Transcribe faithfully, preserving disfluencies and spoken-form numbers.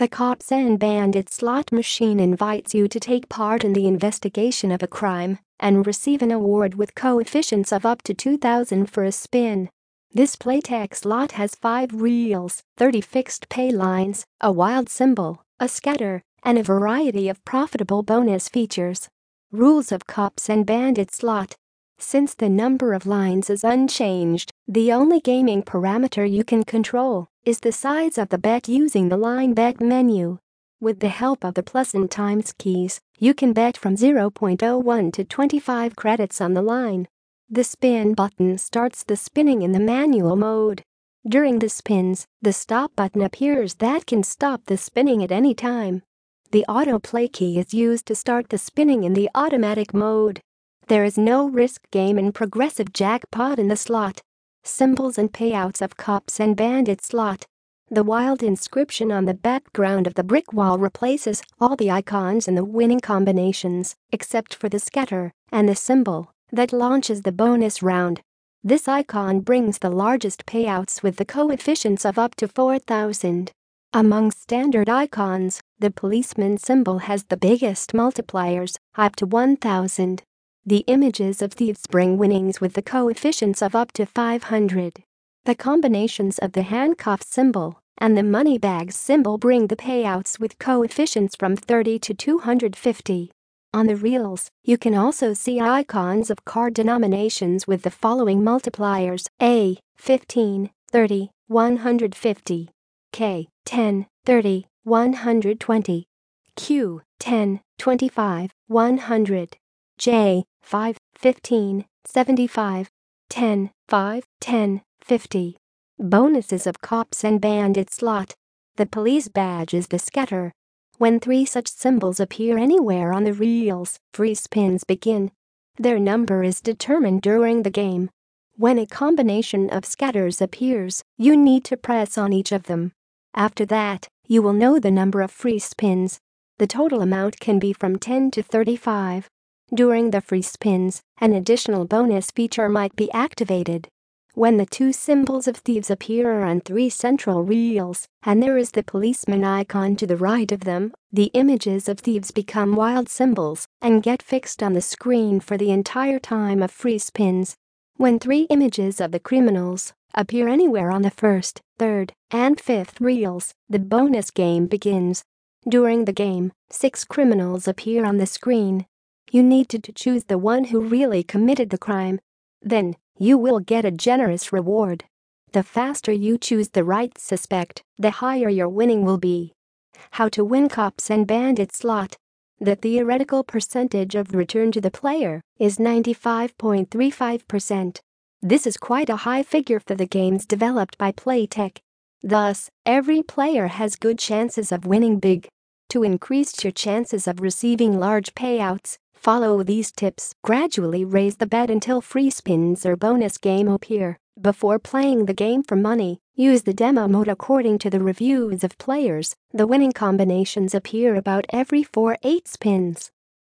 The Cops and Bandits slot machine invites you to take part in the investigation of a crime and receive an award with coefficients of up to two thousand for a spin. This Playtech slot has five reels, thirty fixed pay lines, a wild symbol, a scatter, and a variety of profitable bonus features. Rules of Cops and Bandits slot. Since the number of lines is unchanged, the only gaming parameter you can control is the size of the bet using the line bet menu. With the help of the plus and times keys, you can bet from zero point zero one to twenty-five credits on the line. The spin button starts the spinning in the manual mode. During the spins, the stop button appears that can stop the spinning at any time. The autoplay key is used to start the spinning in the automatic mode. There is no risk game and progressive jackpot in the slot. Symbols and payouts of Cops and Bandits slot. The wild inscription on the background of the brick wall replaces all the icons in the winning combinations, except for the scatter and the symbol that launches the bonus round. This icon brings the largest payouts with the coefficients of up to four thousand. Among standard icons, the policeman symbol has the biggest multipliers, up to one thousand. The images of thieves bring winnings with the coefficients of up to five hundred. The combinations of the handcuff symbol and the money bags symbol bring the payouts with coefficients from thirty to two hundred fifty. On the reels, you can also see icons of card denominations with the following multipliers: A, fifteen, thirty, one hundred fifty. K, ten, thirty, one hundred twenty. Q, ten, twenty-five, one hundred. J, five, fifteen, seventy-five. ten, five, ten, fifty. Bonuses of Cops and Bandits slot. The police badge is the scatter. When three such symbols appear anywhere on the reels, free spins begin. Their number is determined during the game. When a combination of scatters appears, you need to press on each of them. After that, you will know the number of free spins. The total amount can be from ten to thirty-five. During the free spins, an additional bonus feature might be activated. When the two symbols of thieves appear on three central reels, and there is the policeman icon to the right of them, the images of thieves become wild symbols and get fixed on the screen for the entire time of free spins. When three images of the criminals appear anywhere on the first, third, and fifth reels, the bonus game begins. During the game, six criminals appear on the screen. You need to choose the one who really committed the crime. Then, you will get a generous reward. The faster you choose the right suspect, the higher your winning will be. How to win Cops and Bandits slot. The theoretical percentage of return to the player is ninety-five point three five percent. This is quite a high figure for the games developed by Playtech. Thus, every player has good chances of winning big. To increase your chances of receiving large payouts, follow these tips. Gradually raise the bet until free spins or bonus game appear. Before playing the game for money, use the demo mode. According to the reviews of players, the winning combinations appear about every four eight spins.